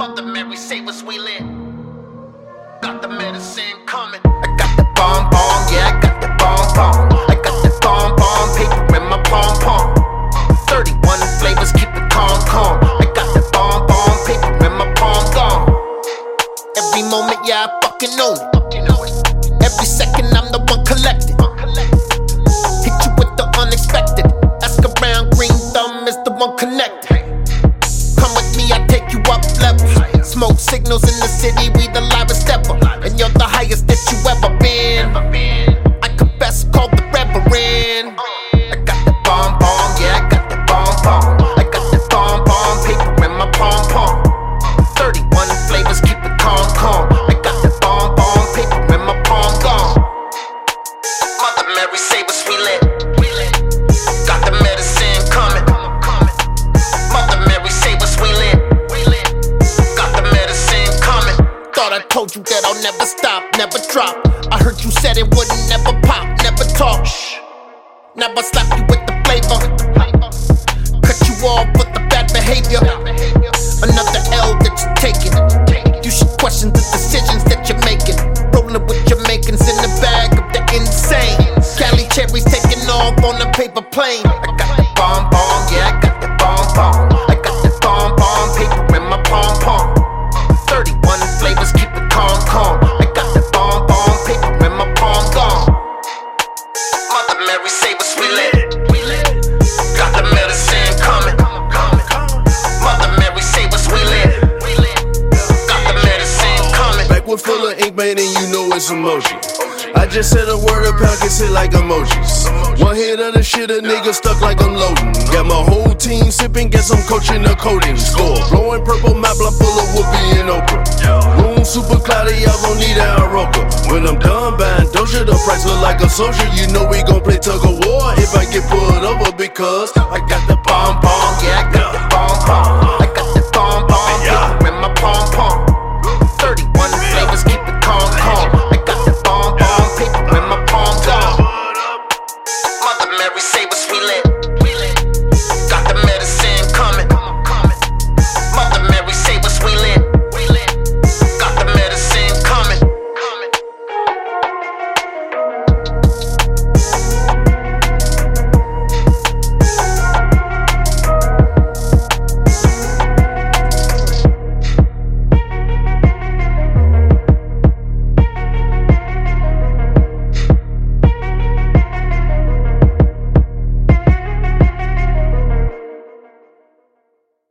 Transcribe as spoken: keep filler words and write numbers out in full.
Mother Mary save us, we lit. Got the medicine coming. I got the bomb bomb, yeah, I got the bomb bomb. I got the bomb bomb paper in my pom pom. thirty-one flavors, keep it calm calm. I got the bomb bomb paper in my palm gone. Every moment, yeah, I fucking own it. Every second, I'm the one collecting. Hit you with the unexpected. Ask around, green thumb is the one connected. Come with me, I take you up levels. Smoke signals in the city, we the livest ever. And you're the highest that you ever been. I confess, call the reverend. I got the bomb bomb, yeah, I got the bomb bomb. I got the bomb bomb paper in my pom pom. thirty-one flavors, keep it calm calm. I got the bomb bomb paper in my palm gone. Mother Mary save us, we lit. Got the medicine coming. Mother Mary save us, we lit. Got the medicine coming. Thought I told you that I'll never stop, never drop. I heard you said it wouldn't never pop, never talk. Shh. Never slap you with the flavor. Cut you off with the bad behavior. Another L that you're taking. You should question the decisions that you're making. Rolling with Jamaicans in the bag of the insane. Cali cherries taking off on a paper plane. I got the bomb bomb, yeah, I got the bomb bomb. I got the bomb bomb paper in my pom pom. thirty-one flavors, keep it calm calm. I got the bomb bomb paper in my palm gone. Mother Mary save us, we lit. Got the medicine coming. Mother Mary save us, we lit. Got the medicine coming. Backwood full of ink, man, and you know it's emoji. I just said a word, a pound gets hit like emojis. One hit of the shit, a nigga stuck like I'm loading. Got my whole team sipping, guess I'm coaching the coding. Score, blowing purple map, block full of Whoopi and Oprah. Room super cloudy, I gon' need an Aroka. When I'm done buying Doja, the price look like a soldier. You know we gon' play tug of war if I get pulled over because I got the bomb bomb, yeah, I got the bomb bomb. I got the bomb bomb paper in my pom pom. thirty-one flavors, keep it calm calm. I got the bomb bomb paper in my palm gone. Mother Mary save us, we lit.